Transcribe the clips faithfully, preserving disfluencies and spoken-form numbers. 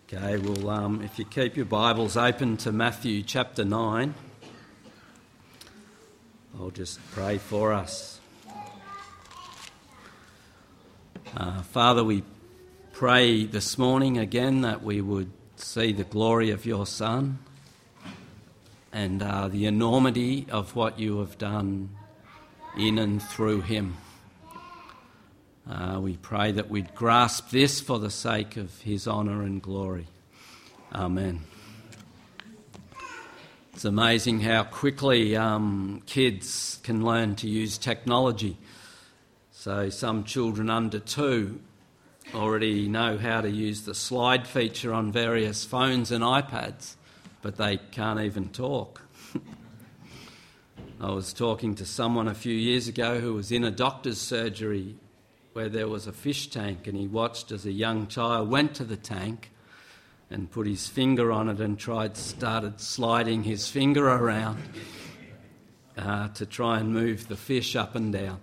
Okay, well, um, if you keep your Bibles open to Matthew chapter nine, I'll just pray for us. Uh, Father, we pray this morning again that we would see the glory of your Son and uh, the enormity of what you have done in and through him. Uh, we pray that we'd grasp this for the sake of his honour and glory. Amen. It's amazing how quickly um, kids can learn to use technology. So some children under two already know how to use the slide feature on various phones and iPads, but they can't even talk. I was talking to someone a few years ago who was in a doctor's surgery where there was a fish tank, and he watched as a young child went to the tank and put his finger on it and tried started sliding his finger around uh, to try and move the fish up and down.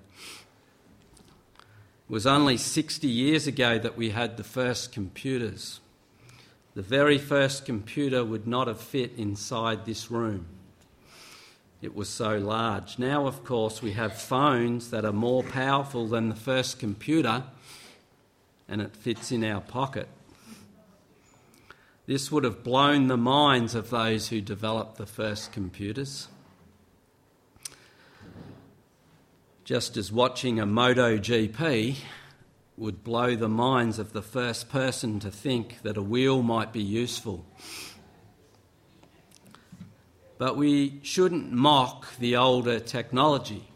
It was only sixty years ago that we had the first computers. The very first computer would not have fit inside this room. It was so large. Now, of course, we have phones that are more powerful than the first computer, and it fits in our pocket. This would have blown the minds of those who developed the first computers. Just as watching a MotoGP would blow the minds of the first person to think that a wheel might be useful. But we shouldn't mock the older technology,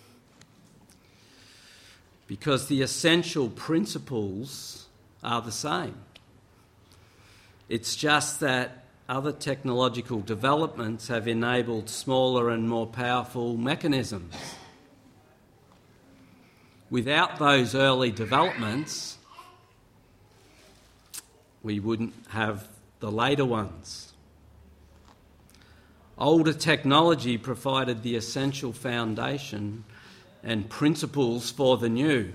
because the essential principles are the same. It's just that other technological developments have enabled smaller and more powerful mechanisms. Without those early developments, we wouldn't have the later ones. Older technology provided the essential foundation and principles for the new.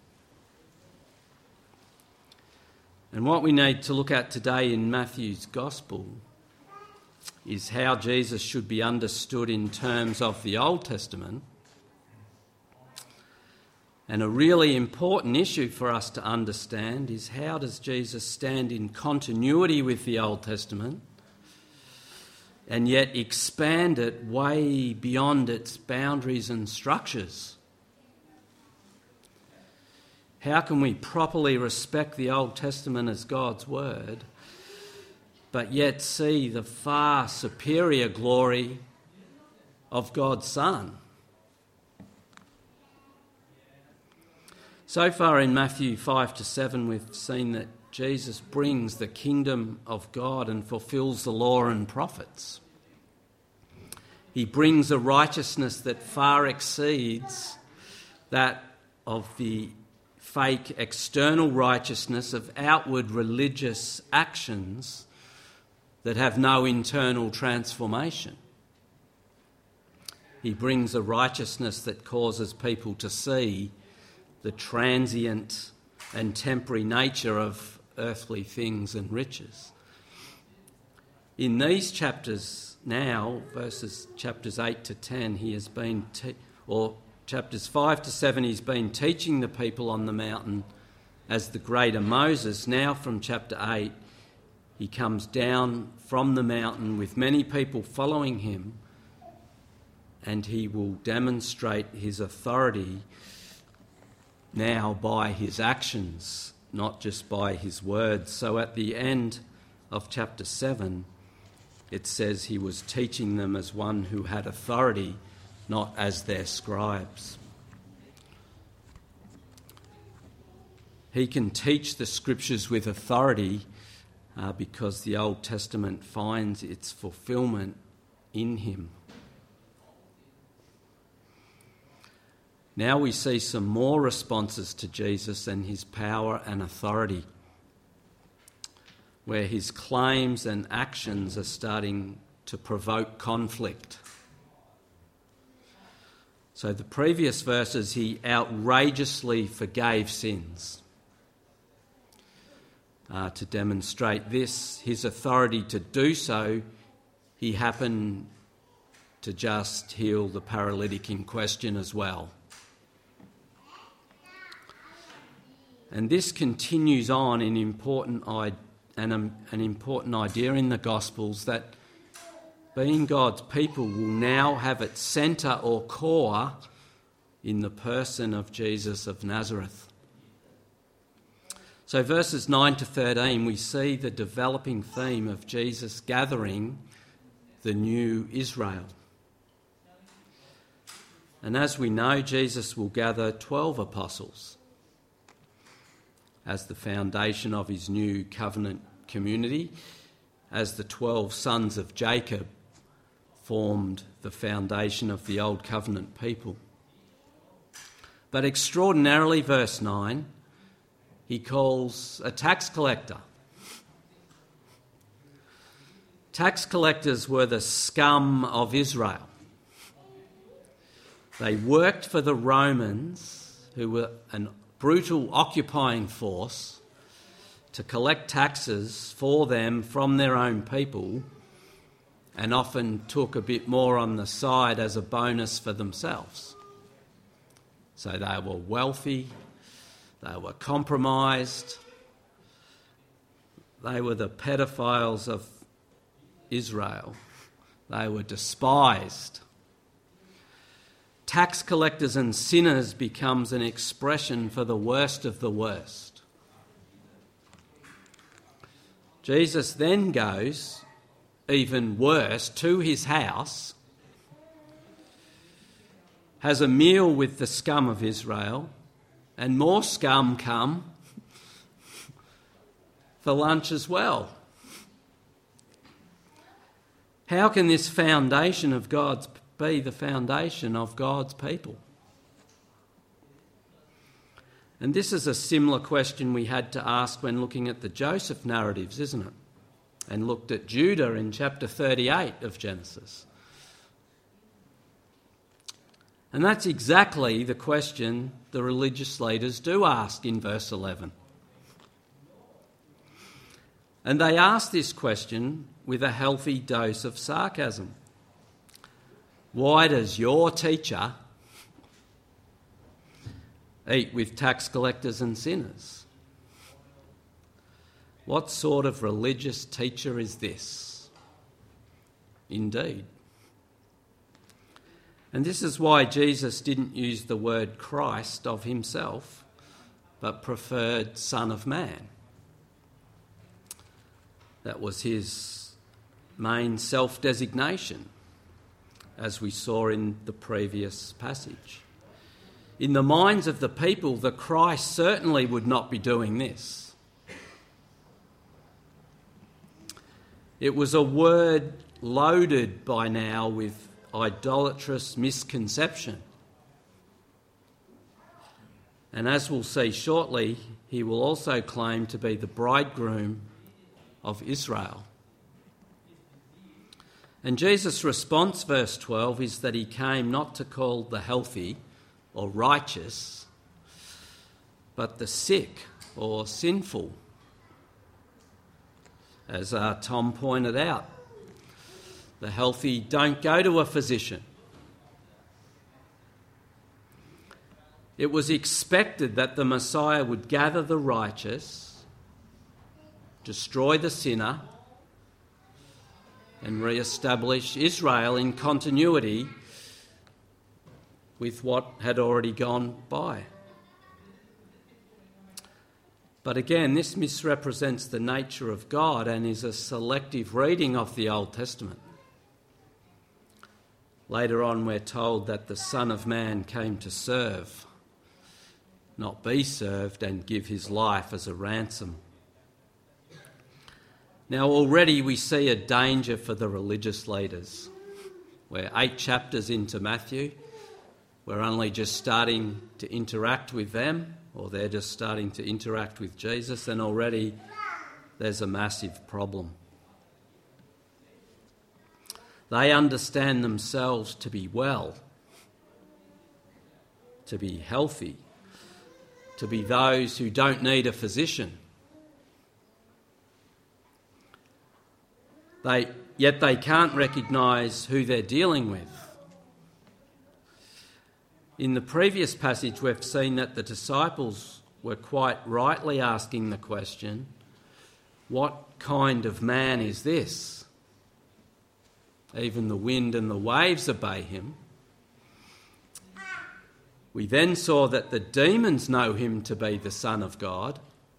And what we need to look at today in Matthew's Gospel is how Jesus should be understood in terms of the Old Testament. And a really important issue for us to understand is, how does Jesus stand in continuity with the Old Testament and yet expand it way beyond its boundaries and structures? How can we properly respect the Old Testament as God's word, but yet see the far superior glory of God's Son? So far in Matthew five to seven, we've seen that Jesus brings the kingdom of God and fulfills the law and prophets. He brings a righteousness that far exceeds that of the fake external righteousness of outward religious actions that have no internal transformation. He brings a righteousness that causes people to see the transient and temporary nature of earthly things and riches. In these chapters now, verses chapters eight to ten, he has been, te- or chapters five to seven, he's been teaching the people on the mountain as the greater Moses. Now from chapter eight, he comes down from the mountain with many people following him, and he will demonstrate his authority now by his actions, not just by his words. So at the end of chapter seven, it says he was teaching them as one who had authority, not as their scribes. He can teach the scriptures with authority uh, because the Old Testament finds its fulfilment in him. Now we see some more responses to Jesus and his power and authority, where his claims and actions are starting to provoke conflict. So the previous verses, he outrageously forgave sins. uh, to demonstrate this, his authority to do so, he happened to just heal the paralytic in question as well. And this continues on in important I- an, um, an important idea in the Gospels, that being God's people will now have its centre or core in the person of Jesus of Nazareth. So verses nine to thirteen, we see the developing theme of Jesus gathering the new Israel. And as we know, Jesus will gather twelve apostles as the foundation of his new covenant community, as the twelve sons of Jacob formed the foundation of the old covenant people. But extraordinarily, verse nine, he calls a tax collector. Tax collectors were the scum of Israel. They worked for the Romans, who were an brutal occupying force, to collect taxes for them from their own people, and often took a bit more on the side as a bonus for themselves. So they were wealthy, they were compromised, they were the pedophiles of Israel, they were despised. Tax collectors and sinners becomes an expression for the worst of the worst. Jesus then goes even worse to his house, has a meal with the scum of Israel, and more scum come for lunch as well. How can this foundation of God's be the foundation of God's people? And this is a similar question we had to ask when looking at the Joseph narratives, isn't it? And looked at Judah in chapter thirty-eight of Genesis. And that's exactly the question the religious leaders do ask in verse eleven. And they ask this question with a healthy dose of sarcasm. Why does your teacher eat with tax collectors and sinners? What sort of religious teacher is this? Indeed. And this is why Jesus didn't use the word Christ of himself, but preferred Son of Man. That was his main self-designation, as we saw in the previous passage. In the minds of the people, the Christ certainly would not be doing this. It was a word loaded by now with idolatrous misconception. And as we'll see shortly, he will also claim to be the bridegroom of Israel. And Jesus' response, verse twelve, is that he came not to call the healthy or righteous, but the sick or sinful. As uh, Tom pointed out, the healthy don't go to a physician. It was expected that the Messiah would gather the righteous, destroy the sinner, and re-establish Israel in continuity with what had already gone by. But again, this misrepresents the nature of God and is a selective reading of the Old Testament. Later on, we're told that the Son of Man came to serve, not be served, and give his life as a ransom. Now, already we see a danger for the religious leaders. We're eight chapters into Matthew. We're only just starting to interact with them, or they're just starting to interact with Jesus, and already there's a massive problem. They understand themselves to be well, to be healthy, to be those who don't need a physician. They, yet they can't recognise who they're dealing with. In the previous passage, we've seen that the disciples were quite rightly asking the question, what kind of man is this? Even the wind and the waves obey him. We then saw that the demons know him to be the Son of God.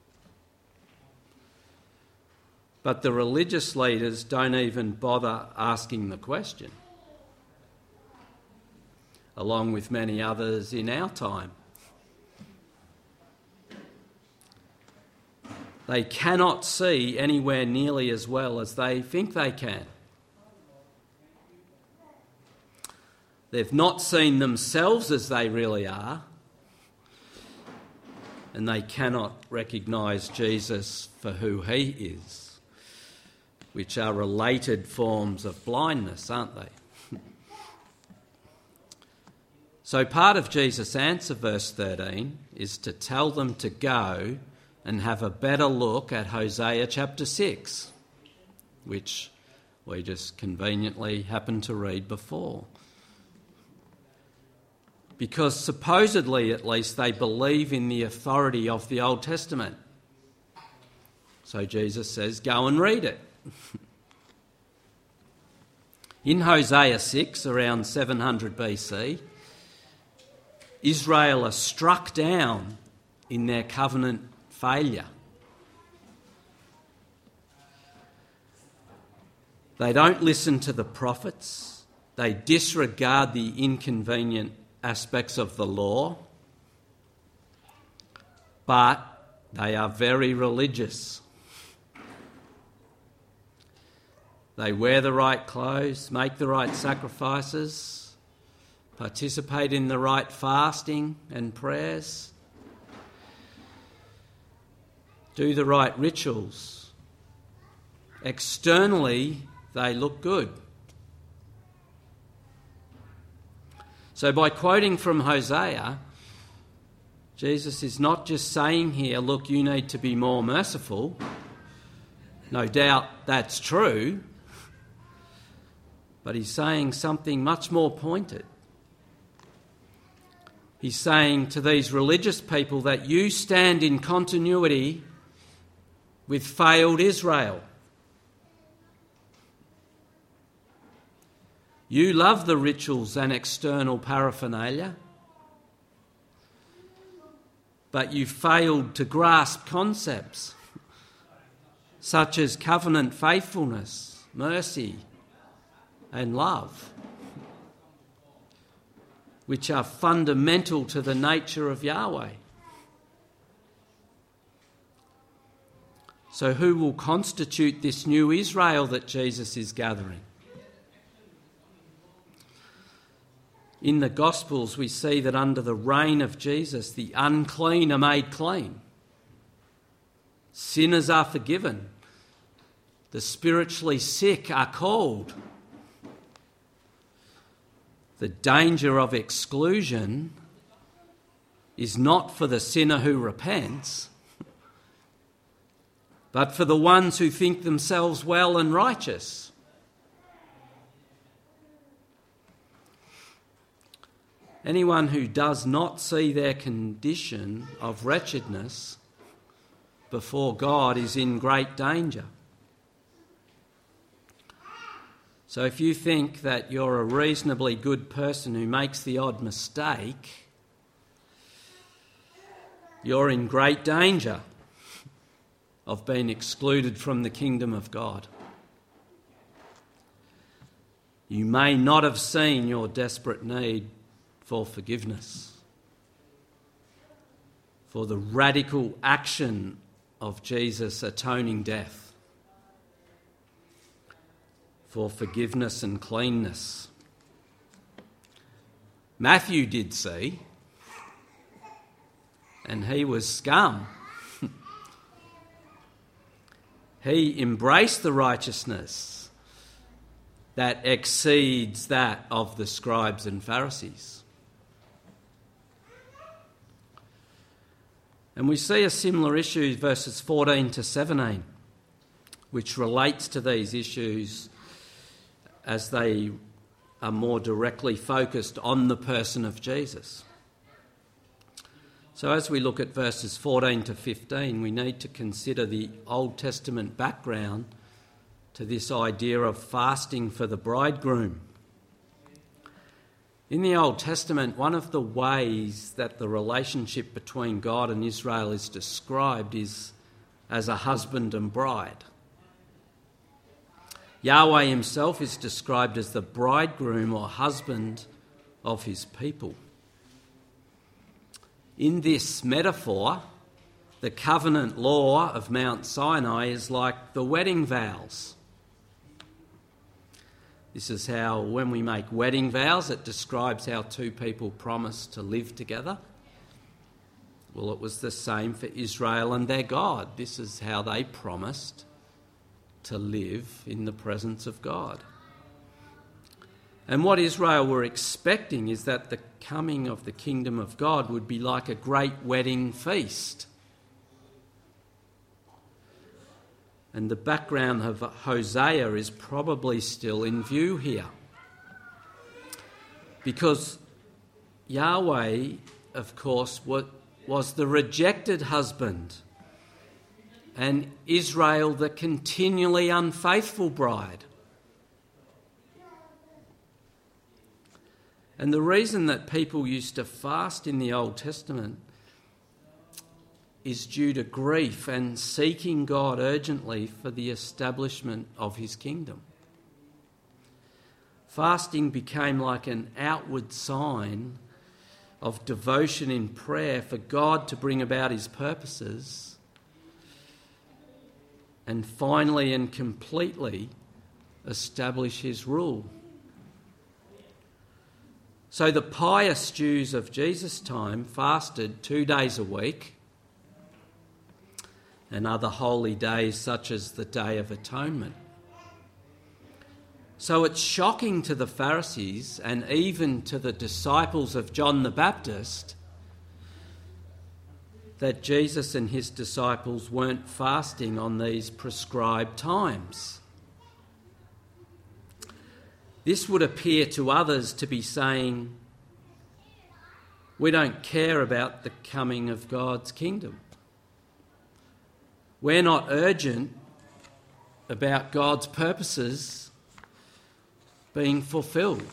But the religious leaders don't even bother asking the question, along with many others in our time. They cannot see anywhere nearly as well as they think they can. They've not seen themselves as they really are, and they cannot recognise Jesus for who he is, which are related forms of blindness, aren't they? So part of Jesus' answer, verse thirteen, is to tell them to go and have a better look at Hosea chapter six, which we just conveniently happened to read before. Because supposedly, at least, they believe in the authority of the Old Testament. So Jesus says, go and read it. In Hosea six, around seven hundred B C, Israel are struck down in their covenant failure. They don't listen to the prophets. They disregard the inconvenient aspects of the law, but they are very religious. They wear the right clothes, make the right sacrifices, participate in the right fasting and prayers, do the right rituals. Externally, they look good. So by quoting from Hosea, Jesus is not just saying here, look, you need to be more merciful. No doubt that's true. But he's saying something much more pointed. He's saying to these religious people that you stand in continuity with failed Israel. You love the rituals and external paraphernalia, but you failed to grasp concepts such as covenant faithfulness, mercy, and love, which are fundamental to the nature of Yahweh. So who will constitute this new Israel that Jesus is gathering? In the Gospels, we see that under the reign of Jesus, the unclean are made clean. Sinners are forgiven. The spiritually sick are called. The danger of exclusion is not for the sinner who repents, but for the ones who think themselves well and righteous. Anyone who does not see their condition of wretchedness before God is in great danger. So if you think that you're a reasonably good person who makes the odd mistake, you're in great danger of being excluded from the kingdom of God. You may not have seen your desperate need for forgiveness, for the radical action of Jesus' atoning death, for forgiveness and cleanness. Matthew did see, and he was scum. He embraced the righteousness that exceeds that of the scribes and Pharisees. And we see a similar issue, verses fourteen to seventeen, which relates to these issues as they are more directly focused on the person of Jesus. So as we look at verses fourteen to fifteen, we need to consider the Old Testament background to this idea of fasting for the bridegroom. In the Old Testament, one of the ways that the relationship between God and Israel is described is as a husband and bride. Yahweh himself is described as the bridegroom or husband of his people. In this metaphor, the covenant law of Mount Sinai is like the wedding vows. This is how, when we make wedding vows, it describes how two people promise to live together. Well, it was the same for Israel and their God. This is how they promised to live in the presence of God. And what Israel were expecting is that the coming of the kingdom of God would be like a great wedding feast. And the background of Hosea is probably still in view here. Because Yahweh, of course, was the rejected husband, and Israel the continually unfaithful bride. And the reason that people used to fast in the Old Testament is due to grief and seeking God urgently for the establishment of his kingdom. Fasting became like an outward sign of devotion in prayer for God to bring about his purposes and finally and completely establish his rule. So the pious Jews of Jesus' time fasted two days a week and other holy days such as the Day of Atonement. So it's shocking to the Pharisees and even to the disciples of John the Baptist that Jesus and his disciples weren't fasting on these prescribed times. This would appear to others to be saying, we don't care about the coming of God's kingdom. We're not urgent about God's purposes being fulfilled.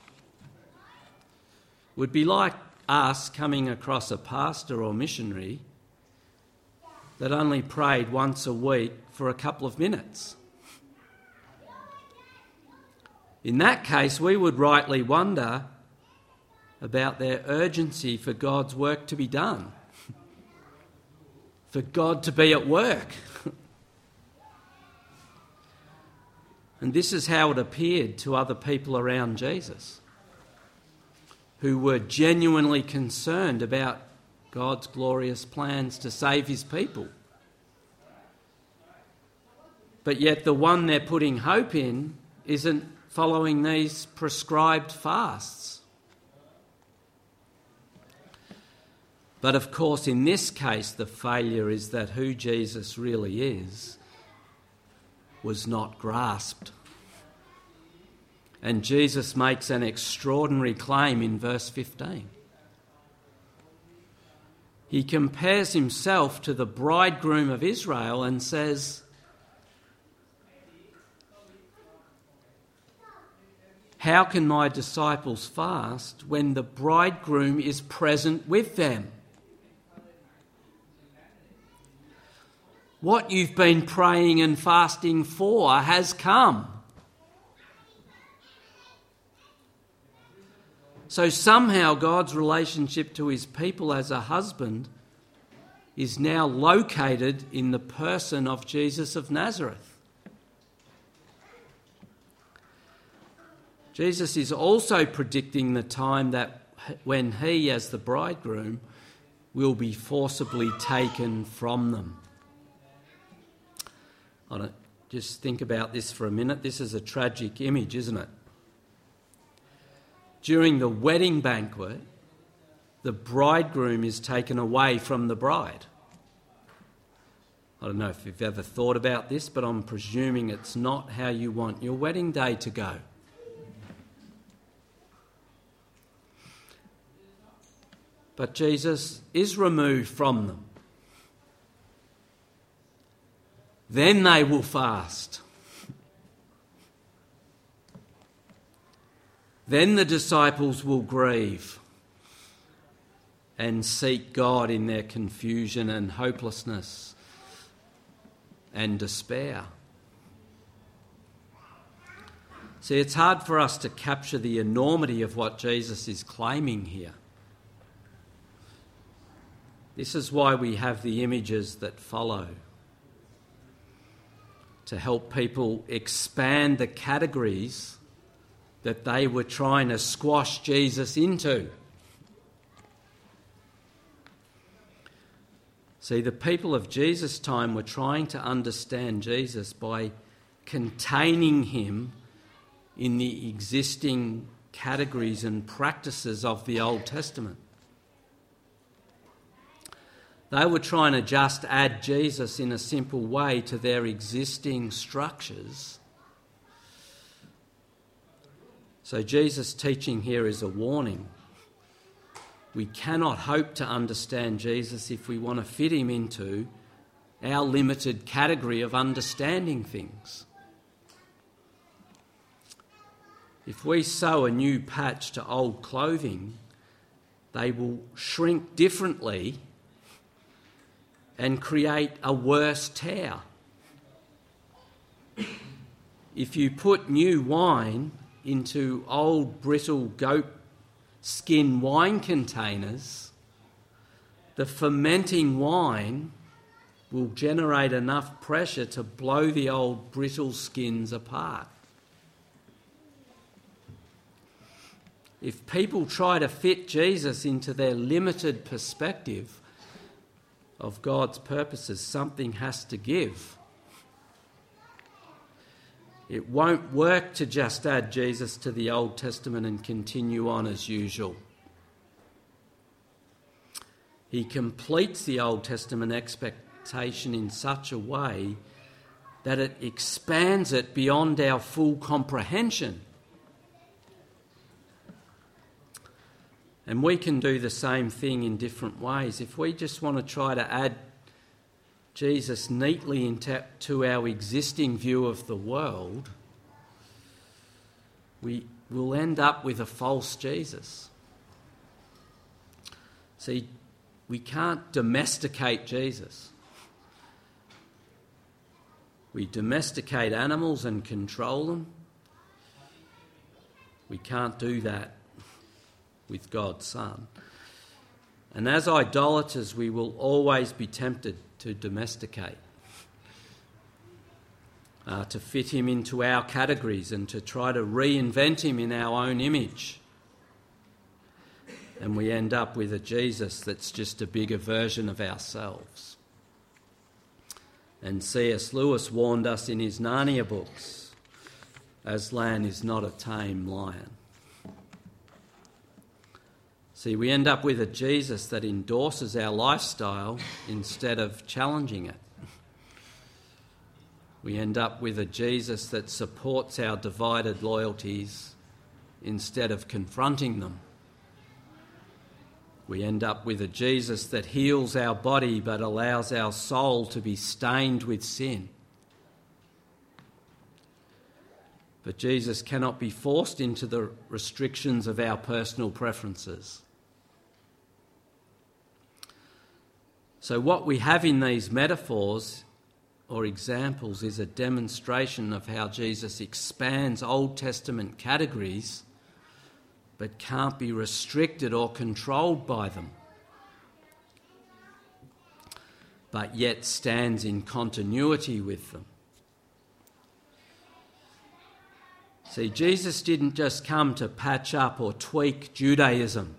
Would be like us coming across a pastor or missionary that only prayed once a week for a couple of minutes. In that case, we would rightly wonder about their urgency for God's work to be done, for God to be at work. And this is how it appeared to other people around Jesus, who were genuinely concerned about God's glorious plans to save his people. But yet the one they're putting hope in isn't following these prescribed fasts. But of course, in this case, the failure is that who Jesus really is was not grasped. And Jesus makes an extraordinary claim in verse fifteen. He compares himself to the bridegroom of Israel and says, "How can my disciples fast when the bridegroom is present with them?" What you've been praying and fasting for has come. So somehow God's relationship to his people as a husband is now located in the person of Jesus of Nazareth. Jesus is also predicting the time that when he, as the bridegroom, will be forcibly taken from them. I don't, just think about this for a minute. This is a tragic image, isn't it? During the wedding banquet, the bridegroom is taken away from the bride. I don't know if you've ever thought about this, but I'm presuming it's not how you want your wedding day to go. But Jesus is removed from them. Then they will fast. Then the disciples will grieve and seek God in their confusion and hopelessness and despair. See, it's hard for us to capture the enormity of what Jesus is claiming here. This is why we have the images that follow, to help people expand the categories that they were trying to squash Jesus into. See, the people of Jesus' time were trying to understand Jesus by containing him in the existing categories and practices of the Old Testament. They were trying to just add Jesus in a simple way to their existing structures. So Jesus' teaching here is a warning. We cannot hope to understand Jesus if we want to fit him into our limited category of understanding things. If we sew a new patch to old clothing, they will shrink differently and create a worse tear. If you put new wine into old brittle goat skin wine containers, the fermenting wine will generate enough pressure to blow the old brittle skins apart. If people try to fit Jesus into their limited perspective of God's purposes, something has to give. It won't work to just add Jesus to the Old Testament and continue on as usual. He completes the Old Testament expectation in such a way that it expands it beyond our full comprehension. And we can do the same thing in different ways. If we just want to try to add Jesus neatly into our existing view of the world, we will end up with a false Jesus. See, we can't domesticate Jesus. We domesticate animals and control them. We can't do that with God's Son. And as idolaters, we will always be tempted to domesticate, uh, to fit him into our categories and to try to reinvent him in our own image. And we end up with a Jesus that's just a bigger version of ourselves. And C S Lewis warned us in his Narnia books, Aslan is not a tame lion. See, we end up with a Jesus that endorses our lifestyle instead of challenging it. We end up with a Jesus that supports our divided loyalties instead of confronting them. We end up with a Jesus that heals our body but allows our soul to be stained with sin. But Jesus cannot be forced into the restrictions of our personal preferences. So what we have in these metaphors or examples is a demonstration of how Jesus expands Old Testament categories but can't be restricted or controlled by them, but yet stands in continuity with them. See, Jesus didn't just come to patch up or tweak Judaism.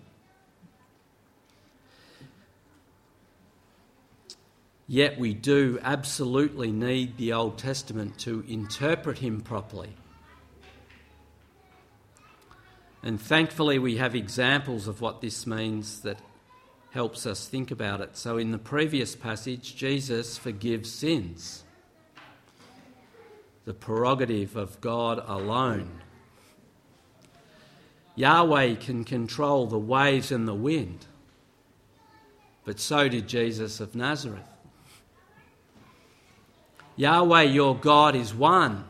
Yet we do absolutely need the Old Testament to interpret him properly. And thankfully we have examples of what this means that helps us think about it. So in the previous passage, Jesus forgives sins, the prerogative of God alone. Yahweh can control the waves and the wind, but so did Jesus of Nazareth. Yahweh, your God, is one,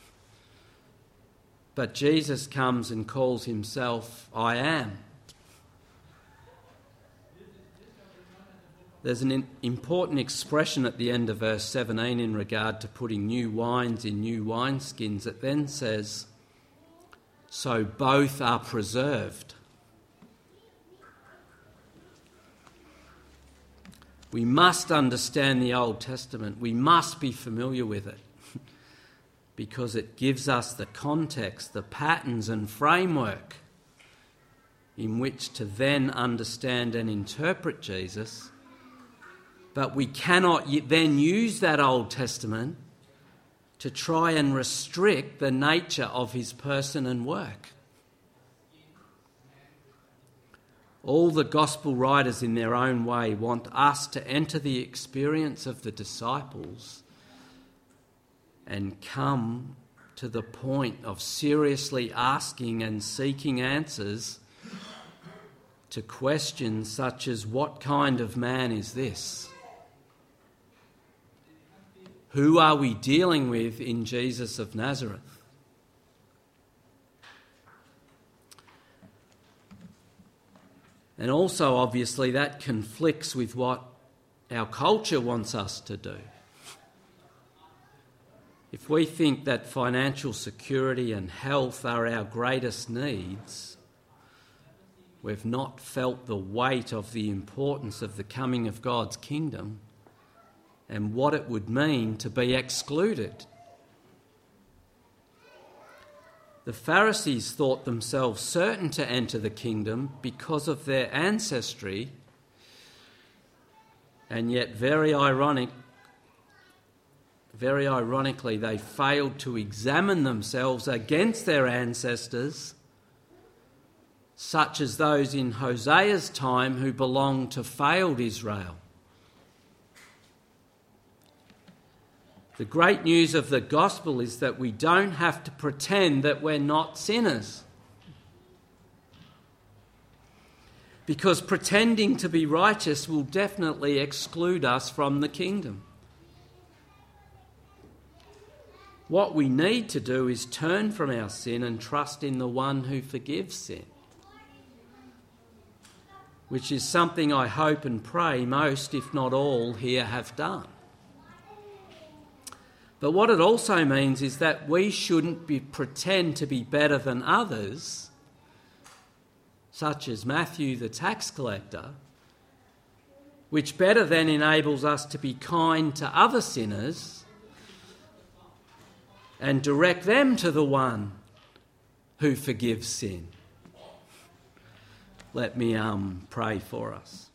but Jesus comes and calls himself, I am. There's an important expression at the end of verse seventeen in regard to putting new wines in new wineskins. It then says, so both are preserved. We must understand the Old Testament. We must be familiar with it because it gives us the context, the patterns and framework in which to then understand and interpret Jesus. But we cannot then use that Old Testament to try and restrict the nature of his person and work. All the gospel writers in their own way want us to enter the experience of the disciples and come to the point of seriously asking and seeking answers to questions such as, what kind of man is this? Who are we dealing with in Jesus of Nazareth? And also, obviously, that conflicts with what our culture wants us to do. If we think that financial security and health are our greatest needs, we've not felt the weight of the importance of the coming of God's kingdom and what it would mean to be excluded. The Pharisees thought themselves certain to enter the kingdom because of their ancestry, and yet very ironic, very ironically, they failed to examine themselves against their ancestors, such as those in Hosea's time who belonged to failed Israel. The great news of the gospel is that we don't have to pretend that we're not sinners. Because pretending to be righteous will definitely exclude us from the kingdom. What we need to do is turn from our sin and trust in the one who forgives sin, which is something I hope and pray most, if not all, here have done. But what it also means is that we shouldn't be, pretend to be better than others, such as Matthew the tax collector, which better then enables us to be kind to other sinners and direct them to the one who forgives sin. Let me um, pray for us.